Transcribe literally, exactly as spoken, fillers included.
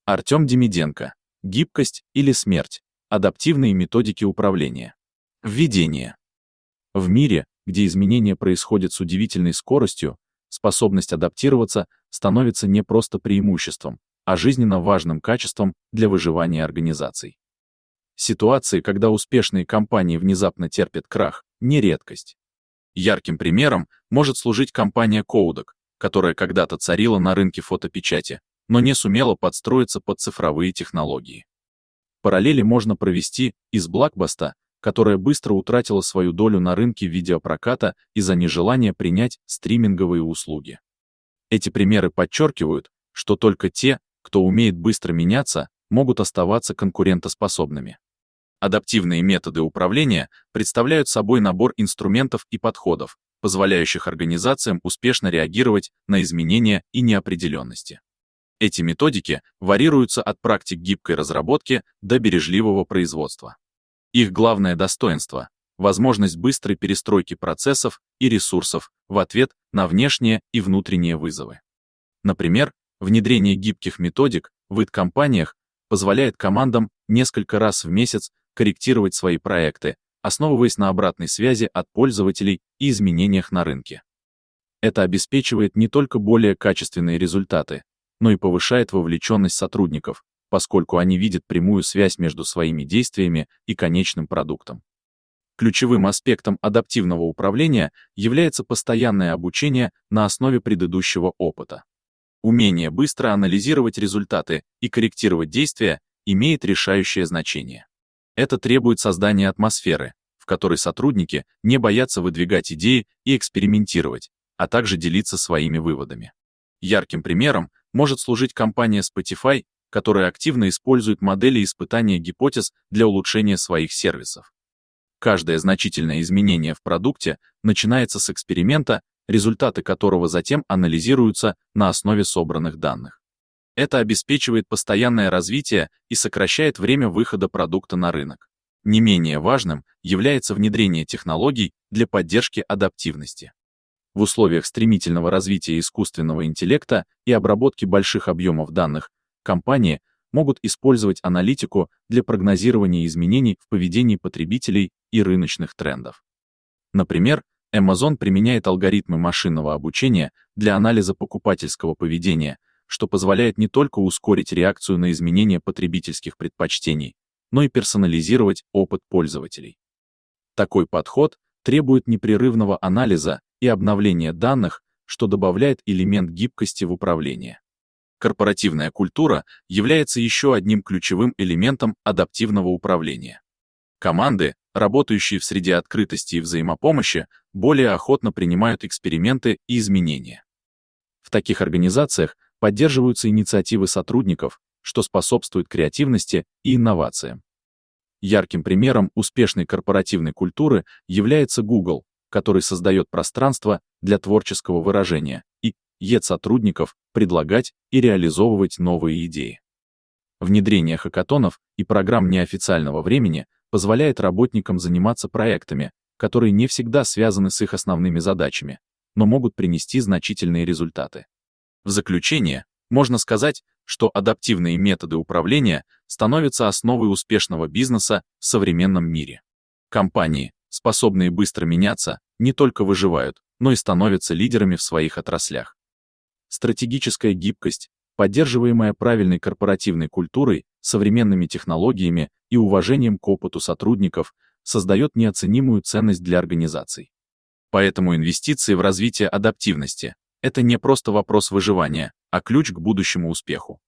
Артем Демиденко. Гибкость или смерть. Адаптивные методики управления. Введение. В мире, где изменения происходят с удивительной скоростью, способность адаптироваться становится не просто преимуществом, а жизненно важным качеством для выживания организаций. Ситуации, когда успешные компании внезапно терпят крах, не редкость. Ярким примером может служить компания Kodak, которая когда-то царила на рынке фотопечати, но не сумела подстроиться под цифровые технологии. Параллели можно провести и с Blockbuster, которая быстро утратила свою долю на рынке видеопроката из-за нежелания принять стриминговые услуги. Эти примеры подчеркивают, что только те, кто умеет быстро меняться, могут оставаться конкурентоспособными. Адаптивные методы управления представляют собой набор инструментов и подходов, позволяющих организациям успешно реагировать на изменения и неопределенности. Эти методики варьируются от практик гибкой разработки до бережливого производства. Их главное достоинство — возможность быстрой перестройки процессов и ресурсов в ответ на внешние и внутренние вызовы. Например, внедрение гибких методик в ай ти-компаниях позволяет командам несколько раз в месяц корректировать свои проекты, основываясь на обратной связи от пользователей и изменениях на рынке. Это обеспечивает не только более качественные результаты, но и повышает вовлеченность сотрудников, поскольку они видят прямую связь между своими действиями и конечным продуктом. Ключевым аспектом адаптивного управления является постоянное обучение на основе предыдущего опыта. Умение быстро анализировать результаты и корректировать действия имеет решающее значение. Это требует создания атмосферы, в которой сотрудники не боятся выдвигать идеи и экспериментировать, а также делиться своими выводами. Ярким примером может служить компания Spotify, которая активно использует модели испытания гипотез для улучшения своих сервисов. Каждое значительное изменение в продукте начинается с эксперимента, результаты которого затем анализируются на основе собранных данных. Это обеспечивает постоянное развитие и сокращает время выхода продукта на рынок. Не менее важным является внедрение технологий для поддержки адаптивности. В условиях стремительного развития искусственного интеллекта и обработки больших объемов данных, компании могут использовать аналитику для прогнозирования изменений в поведении потребителей и рыночных трендов. Например, Amazon применяет алгоритмы машинного обучения для анализа покупательского поведения, что позволяет не только ускорить реакцию на изменения потребительских предпочтений, но и персонализировать опыт пользователей. Такой подход требует непрерывного анализа и обновления данных, что добавляет элемент гибкости в управлении. Корпоративная культура является еще одним ключевым элементом адаптивного управления. Команды, работающие в среде открытости и взаимопомощи, более охотно принимают эксперименты и изменения. В таких организациях поддерживаются инициативы сотрудников, что способствует креативности и инновациям. Ярким примером успешной корпоративной культуры является Google, который создает пространство для творческого выражения и ет сотрудников предлагать и реализовывать новые идеи. Внедрение хакатонов и программ неофициального времени позволяет работникам заниматься проектами, которые не всегда связаны с их основными задачами, но могут принести значительные результаты. В заключение, можно сказать, что адаптивные методы управления становятся основой успешного бизнеса в современном мире. Компании, способные быстро меняться, не только выживают, но и становятся лидерами в своих отраслях. Стратегическая гибкость, поддерживаемая правильной корпоративной культурой, современными технологиями и уважением к опыту сотрудников, создает неоценимую ценность для организаций. Поэтому инвестиции в развитие адаптивности — это не просто вопрос выживания, а ключ к будущему успеху.